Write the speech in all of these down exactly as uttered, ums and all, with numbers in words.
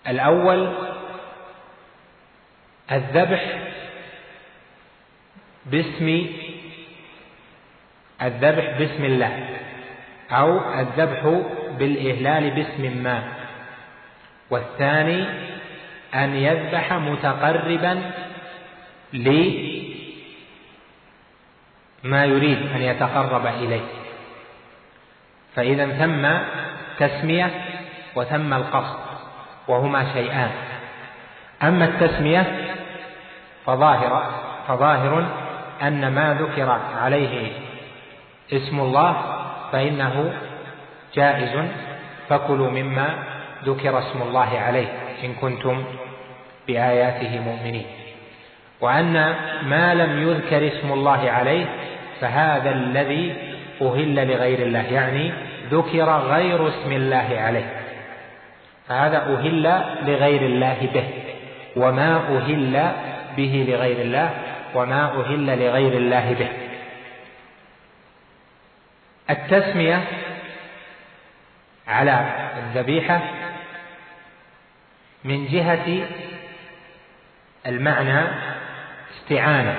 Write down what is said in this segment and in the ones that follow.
الأول الذبح باسم الذبح باسم الله، أو الذبح بالإهلال باسم ما. والثاني أن يذبح متقربا لما يريد أن يتقرب إليه، فإذا ثم تسمية وثم القصد وهما شيئان. أما التسمية فظاهر فظاهر أن ما ذكر عليه اسم الله فإنه جائز، فكلوا مما ذكر اسم الله عليه إن كنتم بآياته مؤمنين. وأن ما لم يذكر اسم الله عليه فهذا الذي أهل لغير الله، يعني ذكر غير اسم الله عليه، فهذا أهل لغير الله به. وما أهل به لغير الله وما أهل لغير الله به. التسمية على الذبيحة من جهة المعنى استعانة،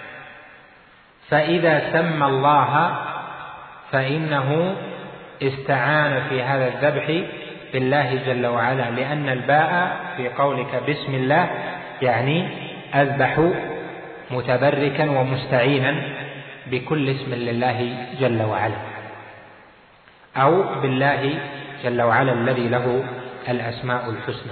فإذا سمى الله فإنه استعان في هذا الذبح بالله جل وعلا، لأن الباء في قولك بسم الله يعني أذبح متبركا ومستعينا بكل اسم لله جل وعلا، أو بالله جل وعلا الذي له الأسماء الحسنى.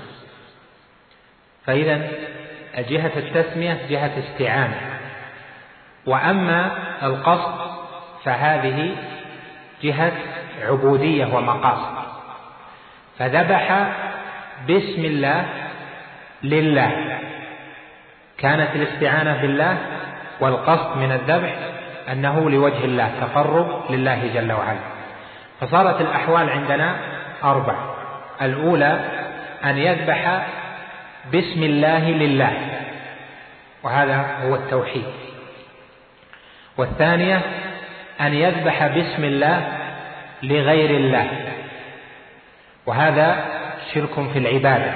فإذا جهة التسمية جهة استعانة. وأما القصد فهذه جهة عبودية ومقاصد، فذبح باسم الله لله، كانت الاستعانة بالله والقصد من الذبح أنه لوجه الله، تقرب لله جل وعلا. فصارت الأحوال عندنا أربع: الأولى أن يذبح باسم الله لله، وهذا هو التوحيد. والثانية أن يذبح باسم الله لغير الله، وهذا شرك في العبادة.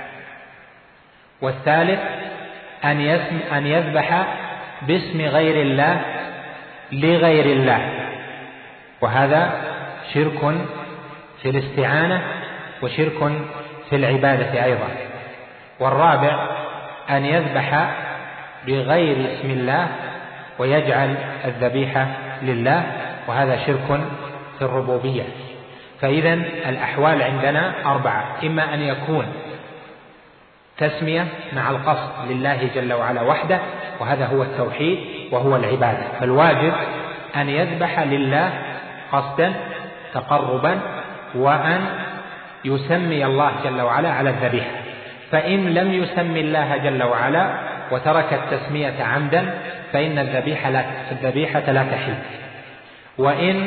والثالث أن يسم أن يذبح باسم غير الله لغير الله، وهذا شرك في الاستعانة وشرك في العبادة أيضا. والرابع أن يذبح بغير اسم الله ويجعل الذبيحة لله، وهذا شرك في الربوبية. فإذا الأحوال عندنا أربعة: إما أن يكون تسمية مع القصد لله جل وعلا وحده، وهذا هو التوحيد وهو العبادة، فالواجب أن يذبح لله قصدا تقربا، وأن يسمي الله جل وعلا على الذبيحة. فإن لم يسمي الله جل وعلا وترك التسمية عمدا فإن الذبيحة لا, الذبيحة لا تحل. وإن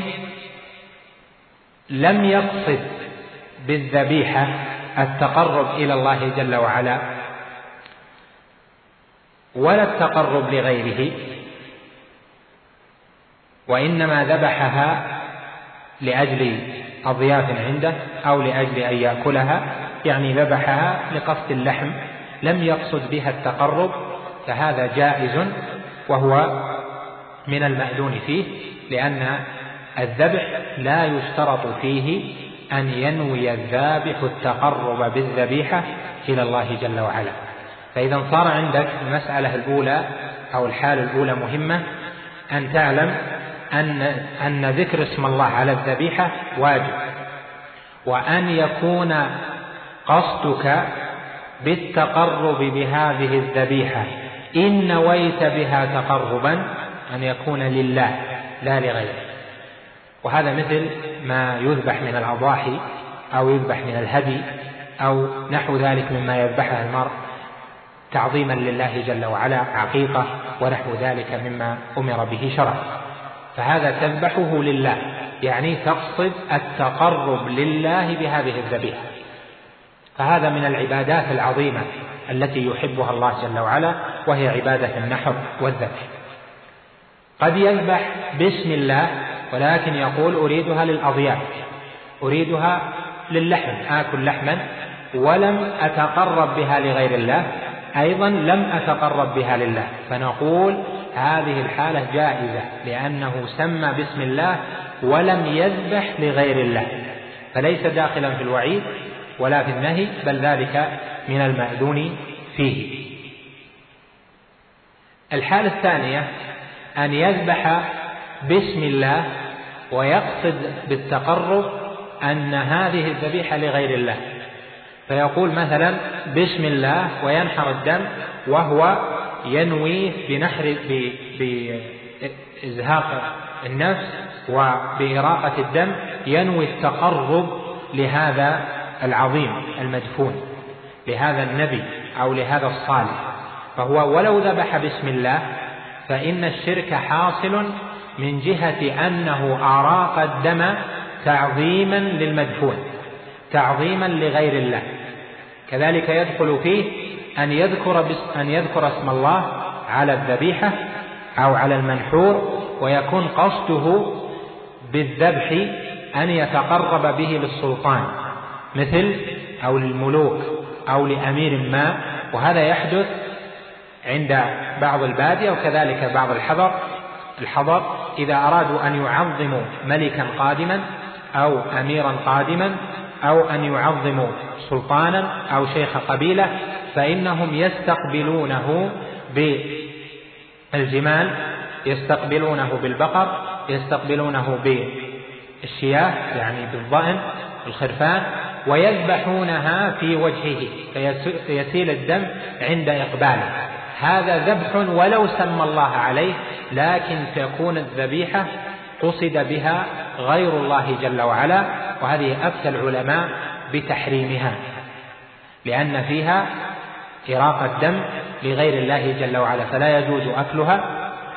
لم يقصد بالذبيحة التقرب إلى الله جل وعلا ولا التقرب لغيره، وإنما ذبحها لأجل أضياف عنده أو لأجل أن يأكلها، يعني ذبحها لقصد اللحم لم يقصد بها التقرب، فهذا جائز وهو من المأذون فيه، لأن الذبح لا يشترط فيه أن ينوي الذابح التقرب بالذبيحة إلى الله جل وعلا. فإذا صار عندك المسألة الأولى أو الحالة الأولى مهمة، أن تعلم أن, أن ذكر اسم الله على الذبيحة واجب، وأن يكون قصدك بالتقرب بهذه الذبيحة إن نويت بها تقربا أن يكون لله لا لغيره. وهذا مثل ما يذبح من الأضاحي أو يذبح من الهدي أو نحو ذلك مما يذبحه المرء تعظيما لله جل وعلا، عقيقة ونحو ذلك مما أمر به شرعا، فهذا تذبحه لله، يعني تقصد التقرب لله بهذه الذبيحة. فهذا من العبادات العظيمة التي يحبها الله جل وعلا، وهي عبادة النحر والذبح. قد يذبح باسم الله ولكن يقول أريدها للأضياف، أريدها للحم، آكل لحما ولم أتقرب بها لغير الله أيضا لم أتقرب بها لله، فنقول هذه الحالة جائزة لأنه سمى باسم الله ولم يذبح لغير الله، فليس داخلا في الوعيد ولا في النهي، بل ذلك من المأذون فيه. الحالة الثانية أن يذبح باسم الله ويقصد بالتقرب أن هذه الذبيحة لغير الله، فيقول مثلا بسم الله وينحر الدم وهو ينوي بنحر بإزهاق النفس وبإراقة الدم، ينوي التقرب لهذا العظيم المدفون، لهذا النبي أو لهذا الصالح، فهو ولو ذبح بسم الله فإن الشرك حاصل من جهة أنه أراق الدم تعظيما للمدفون، تعظيما لغير الله. كذلك يدخل فيه أن يذكر, أن يذكر اسم الله على الذبيحة أو على المنحور، ويكون قصده بالذبح أن يتقرب به للسلطان مثل أو للملوك أو لأمير ما، وهذا يحدث عند بعض البادية وكذلك بعض الحضر الحضر إذا أرادوا أن يعظموا ملكا قادما أو أميرا قادما أو أن يعظموا سلطانا أو شيخ قبيلة، فإنهم يستقبلونه بالجمال، يستقبلونه بالبقر، يستقبلونه بالشياه يعني بالضأن الخرفان، ويذبحونها في وجهه فيسيل الدم عند إقباله. هذا ذبح ولو سمى الله عليه، لكن تكون الذبيحة قصد بها غير الله جل وعلا، وهذه أفتى العلماء بتحريمها لأن فيها إراقة الدم لغير الله جل وعلا، فلا يجوز أكلها،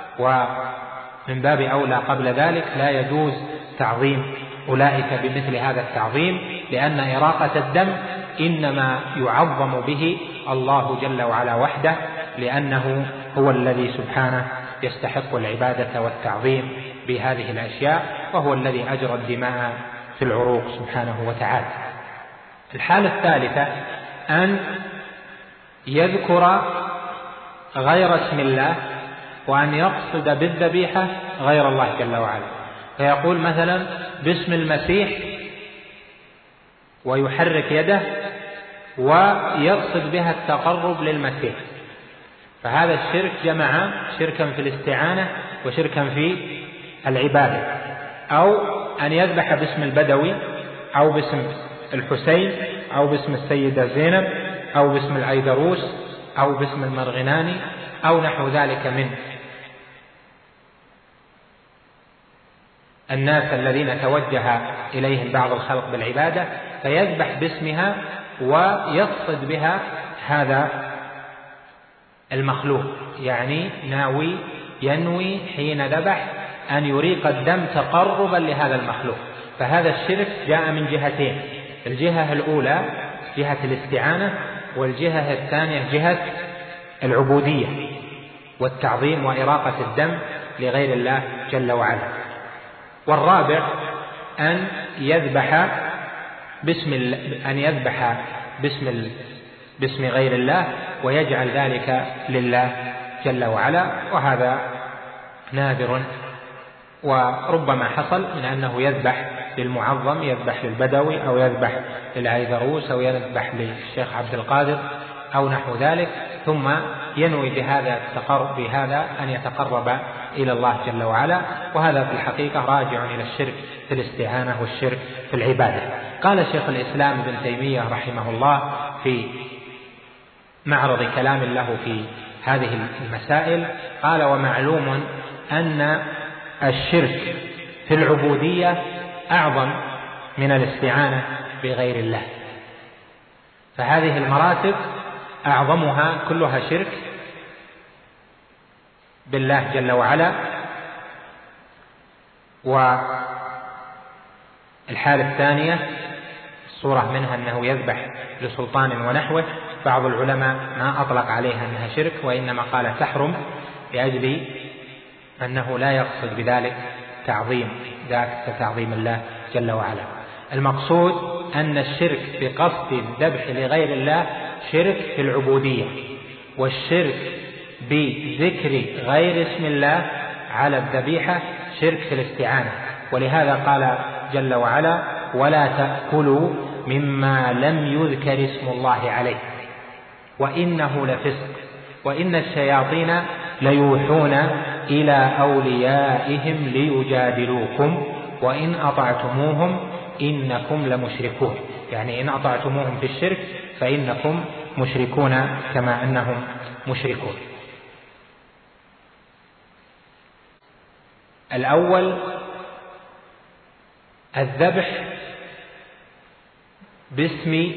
ومن باب أولى قبل ذلك لا يجوز تعظيم أولئك بمثل هذا التعظيم، لأن إراقة الدم إنما يعظم به الله جل وعلا وحده، لأنه هو الذي سبحانه يستحق العبادة والتعظيم بهذه الأشياء، وهو الذي أجرى الدماء في العروق سبحانه وتعالى. الحالة الثالثة أن يذكر غير اسم الله وأن يقصد بالذبيحة غير الله جل وعلا، فيقول مثلا باسم المسيح ويحرك يده ويقصد بها التقرب للمسيح، فهذا الشرك جمع شركا في الاستعانة وشركا في العبادة. أو أن يذبح باسم البدوي أو باسم الحسين أو باسم السيدة زينب أو باسم العيدروس أو باسم المرغناني أو نحو ذلك من الناس الذين توجه إليهم بعض الخلق بالعبادة، فيذبح باسمها ويقصد بها هذا المخلوق، يعني ناوي ينوي حين ذبح أن يريق الدم تقربا لهذا المخلوق. فهذا الشرك جاء من جهتين، الجهة الأولى جهة الاستعانة، والجهة الثانية جهة العبودية والتعظيم وإراقة الدم لغير الله جل وعلا. والرابع أن يذبح باسم أن يذبح باسم باسم غير الله ويجعل ذلك لله جل وعلا، وهذا نادر، وربما حصل من أنه يذبح للمعظم، يذبح للبدوي أو يذبح للعيدروس أو يذبح للشيخ عبد القادر أو نحو ذلك، ثم ينوي بهذا التقرب بهذا أن يتقرب إلى الله جل وعلا، وهذا في الحقيقة راجع إلى الشرك في الاستعانة والشرك في العبادة. قال شيخ الإسلام ابن تيمية رحمه الله في معرض كلام له في هذه المسائل، قال: ومعلوم أن الشرك في العبودية أعظم من الاستعانة بغير الله، فهذه المراتب أعظمها كلها شرك بالله جل وعلا. والحالة الثانية الصورة منها أنه يذبح لسلطان ونحوه، بعض العلماء ما أطلق عليها أنها شرك، وإنما قال تحرم لأجل أنه لا يقصد بذلك تعظيم ذاك كتعظيم الله جل وعلا. المقصود أن الشرك بقصد الذبح لغير الله شرك في العبودية، والشرك بذكر غير اسم الله على الذبيحة شرك في الاستعانة. ولهذا قال جل وعلا: ولا تأكلوا مما لم يذكر اسم الله عليه وإنه لفسق وإن الشياطين ليوحون إلى أوليائهم ليجادلوكم وإن أطعتموهم إنكم لمشركون. يعني إن أطعتموهم في الشرك فإنكم مشركون كما أنهم مشركون. الأول الذبح باسم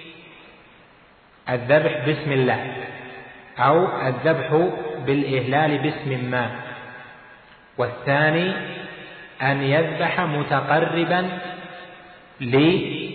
الذبح باسم الله، أو الذبح بالإهلال باسم ما. والثاني أن يذبح متقربا لما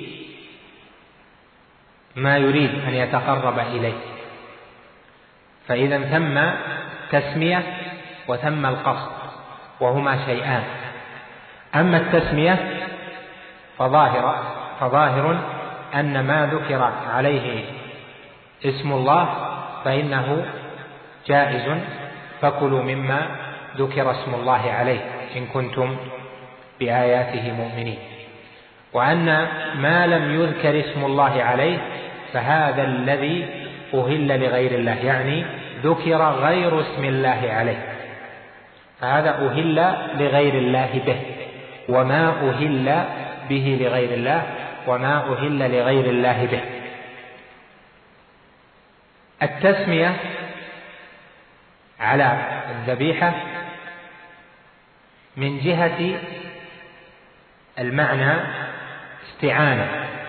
يريد أن يتقرب إليه، فإذا ثم تسمية وثم القصد وهما شيئان. أما التسمية فظاهر فظاهر أن ما ذكر عليه اسم الله فإنه جائز، فكلوا مما ذكر اسم الله عليه إن كنتم بآياته مؤمنين. وأن ما لم يذكر اسم الله عليه فهذا الذي أهل لغير الله، يعني ذكر غير اسم الله عليه، فهذا أهل لغير الله به. وما أهل به لغير الله وما أهل لغير الله به. التسمية على الذبيحة من جهة المعنى استعانة،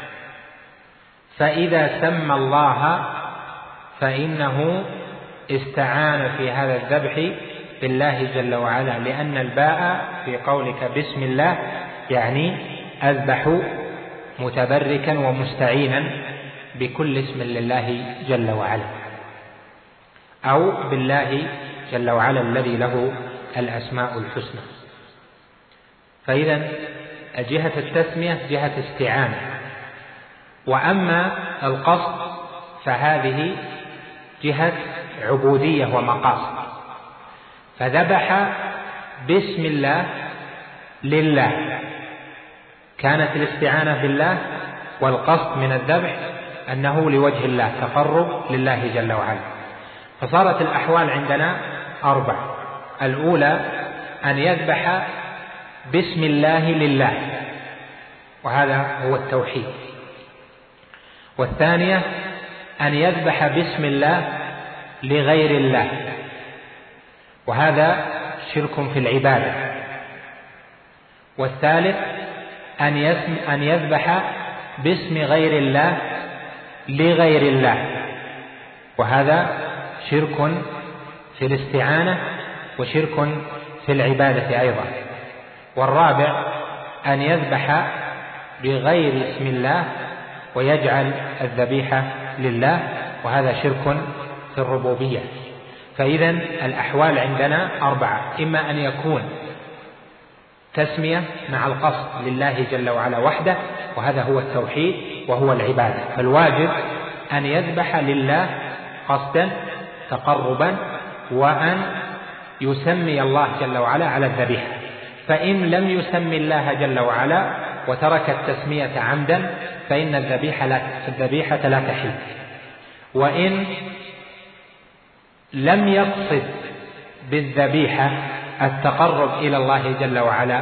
فإذا سمى الله فإنه استعان في هذا الذبح بالله جل وعلا، لأن الباء في قولك بسم الله يعني أذبح متبركا ومستعينا بكل اسم لله جل وعلا، أو بالله جل وعلا الذي له الأسماء الحسنى. فإذا جهة التسمية جهة استعانة. وأما القصد فهذه جهة عبودية ومقاصد، فذبح باسم الله لله، كانت الاستعانة بالله والقصد من الذبح أنه لوجه الله، تقرب لله جل وعلا. فصارت الأحوال عندنا أربع: الأولى أن يذبح باسم الله لله، وهذا هو التوحيد. والثانية أن يذبح باسم الله لغير الله، وهذا شرك في العبادة. والثالث أن يسم أن يذبح باسم غير الله لغير الله، وهذا شرك في الاستعانة وشرك في العبادة أيضا. والرابع أن يذبح بغير اسم الله ويجعل الذبيحة لله، وهذا شرك في الربوبية. فإذا الأحوال عندنا أربعة: إما أن يكون تسمية مع القصد لله جل وعلا وحده، وهذا هو التوحيد وهو العبادة، فالواجب أن يذبح لله قصدا تقربا، وأن يسمي الله جل وعلا على الذبيحة. فإن لم يسمي الله جل وعلا وترك التسمية عمدا فإن الذبيحة لا, الذبيحة لا تحل. وإن لم يقصد بالذبيحة التقرب إلى الله جل وعلا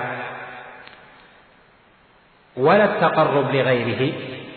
ولا التقرب لغيره،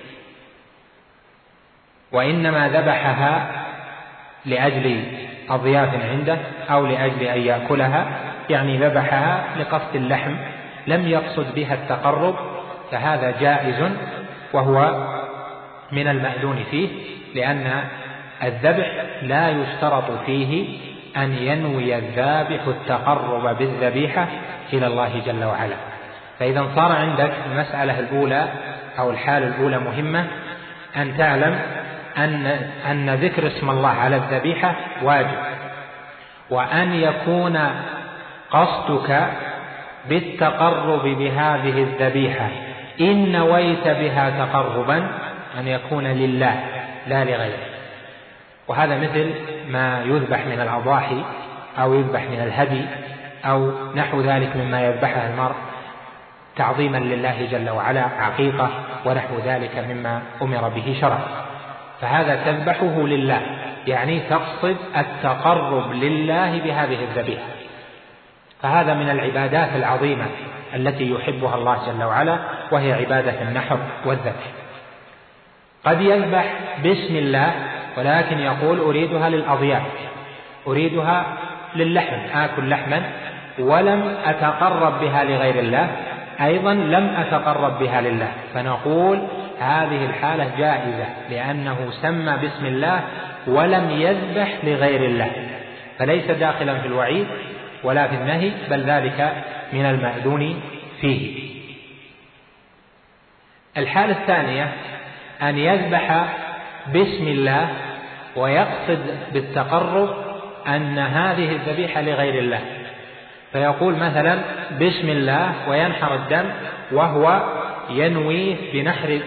وإنما ذبحها لأجل أضياف عنده أو لأجل أن يأكلها، يعني ذبحها لقصد اللحم لم يقصد بها التقرب، فهذا جائز وهو من المأذون فيه، لأن الذبح لا يشترط فيه أن ينوي الذابح التقرب بالذبيحة إلى الله جل وعلا. فإذا صار عندك المسألة الأولى أو الحال الأولى مهمة، أن تعلم أن, أن ذكر اسم الله على الذبيحة واجب، وأن يكون قصدك بالتقرب بهذه الذبيحة إن نويت بها تقربا أن يكون لله لا لغيره. وهذا مثل ما يذبح من الأضاحي أو يذبح من الهدي أو نحو ذلك مما يذبحه المرء تعظيما لله جل وعلا، عقيقة ونحو ذلك مما أمر به شرعا. فهذا تذبحه لله، يعني تقصد التقرب لله بهذه الذبيحة. فهذا من العبادات العظيمة التي يحبها الله جل وعلا، وهي عبادة النحر والذبح. قد يذبح باسم الله ولكن يقول أريدها للأضياف، أريدها للحم، آكل لحما ولم أتقرب بها لغير الله، أيضا لم أتقرب بها لله، فنقول هذه الحالة جائزة لأنه سمى باسم الله ولم يذبح لغير الله، فليس داخلا في الوعيد ولا في النهي، بل ذلك من المأذون فيه. الحالة الثانية أن يذبح باسم الله ويقصد بالتقرب أن هذه الذبيحة لغير الله، فيقول مثلا بسم الله وينحر الدم وهو ينوي بنحر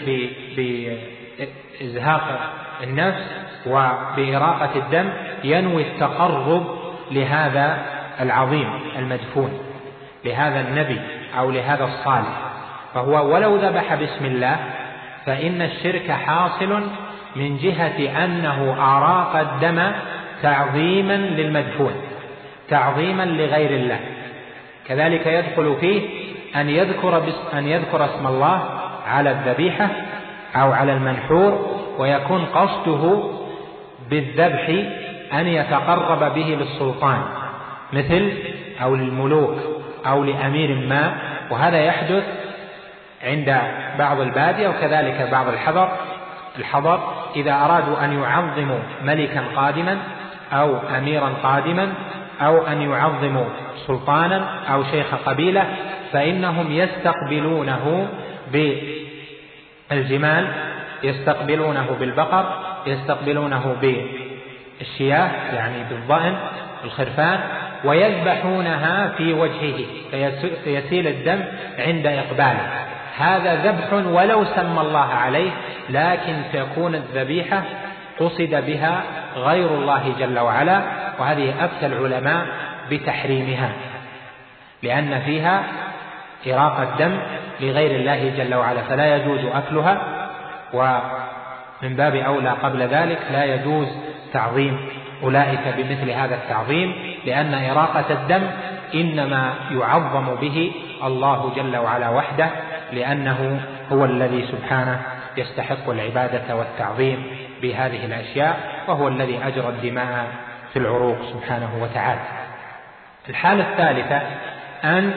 بإزهاق النفس وبإراقة الدم، ينوي التقرب لهذا العظيم المدفون، لهذا النبي أو لهذا الصالح. فهو ولو ذبح بسم الله فإن الشرك حاصل من جهة أنه أراق الدم تعظيما للمدفون، تعظيما لغير الله. كذلك يدخل فيه أن يذكر, أن يذكر اسم الله على الذبيحة أو على المنحور، ويكون قصده بالذبح أن يتقرب به للسلطان مثل أو للملوك أو لأمير ما، وهذا يحدث عند بعض البادية وكذلك بعض الحضر الحضر إذا أرادوا أن يعظموا ملكا قادما أو أميرا قادما أو أن يعظموا سلطانا أو شيخ قبيلة، فإنهم يستقبلونه بالجمال، يستقبلونه بالبقر، يستقبلونه بالشياه يعني بالضأن الخرفان، ويذبحونها في وجهه فيسيل الدم عند إقباله. هذا ذبح ولو سمى الله عليه، لكن تكون الذبيحة قصد بها غير الله جل وعلا، وهذه أفتى العلماء بتحريمها لأن فيها إراقة الدم لغير الله جل وعلا، فلا يجوز أكلها، ومن باب أولى قبل ذلك لا يجوز تعظيم أولئك بمثل هذا التعظيم، لأن إراقة الدم إنما يعظم به الله جل وعلا وحده، لأنه هو الذي سبحانه يستحق العبادة والتعظيم بهذه الأشياء، وهو الذي أجرى الدماء في العروق سبحانه وتعالى. الحالة الثالثة أن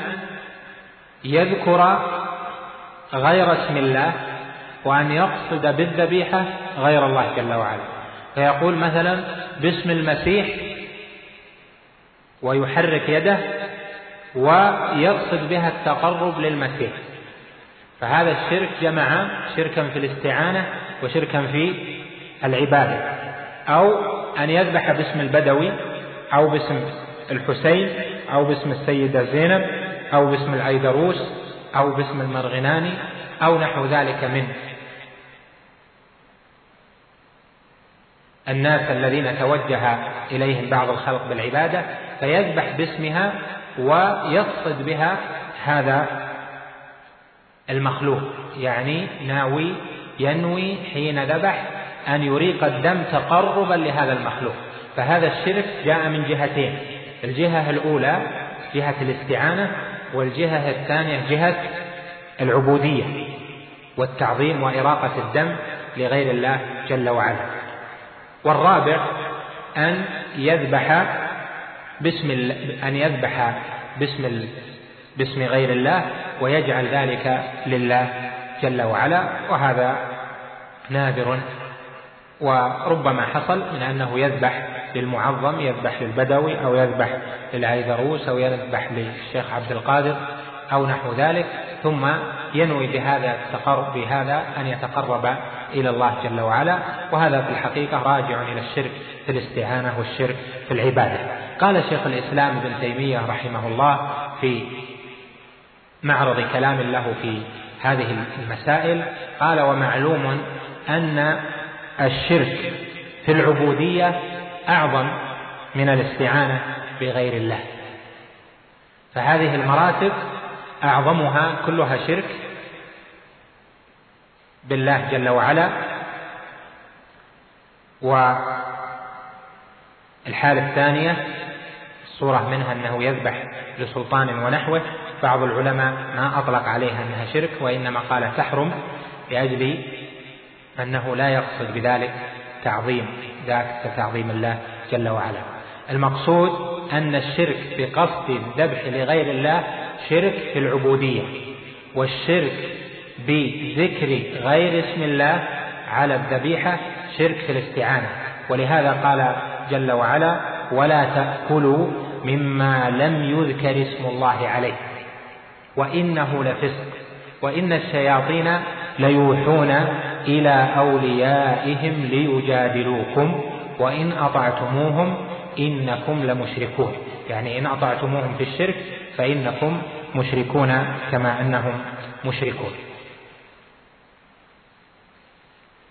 يذكر غير اسم الله وأن يقصد بالذبيحة غير الله جل وعلا، فيقول مثلا باسم المسيح ويحرك يده ويقصد بها التقرب للمسيح، فهذا الشرك جمع شركا في الاستعانة وشركا في العبادة. أو أن يذبح باسم البدوي أو باسم الحسين أو باسم السيدة زينب أو باسم الأيدروس أو باسم المرغناني أو نحو ذلك من الناس الذين توجه إليهم بعض الخلق بالعبادة، فيذبح باسمها ويقصد بها هذا المخلوق، يعني ناوي ينوي حين ذبح أن يريق الدم تقربا لهذا المخلوق. فهذا الشرك جاء من جهتين، الجهة الأولى جهة الاستعانة، والجهة الثانية جهة العبودية والتعظيم وإراقة الدم لغير الله جل وعلا. والرابع أن يذبح باسم أن يذبح باسم باسم غير الله ويجعل ذلك لله جل وعلا، وهذا نادر، وربما حصل من أنه يذبح للمعظم، يذبح للبدوي أو يذبح للعيدروس أو يذبح للشيخ عبد القادر أو نحو ذلك، ثم ينوي بهذا التقرب بهذا أن يتقرب إلى الله جل وعلا، وهذا في الحقيقة راجع إلى الشرك في الاستعانة والشرك في العبادة. قال شيخ الإسلام ابن تيمية رحمه الله في معرض كلام له في هذه المسائل. قال: ومعلوم أن الشرك في العبودية أعظم من الاستعانة بغير الله، فهذه المراتب أعظمها كلها شرك بالله جل وعلا. والحالة الثانية الصورة منها أنه يذبح لسلطان ونحوه، بعض العلماء ما أطلق عليها أنها شرك، وإنما قال تحرم لأجل أنه لا يقصد بذلك تعظيم ذاك كتعظيم الله جل وعلا. المقصود أن الشرك بقصد الذبح لغير الله شرك في العبودية، والشرك بذكر غير اسم الله على الذبيحة شرك في الاستعانة. ولهذا قال جل وعلا: ولا تأكلوا مما لم يذكر اسم الله عليه وإنه لفسق وإن الشياطين ليوحون إلى أوليائهم ليجادلوكم وإن أطعتموهم إنكم لمشركون، يعني إن أطعتموهم في الشرك فإنكم مشركون كما أنهم مشركون.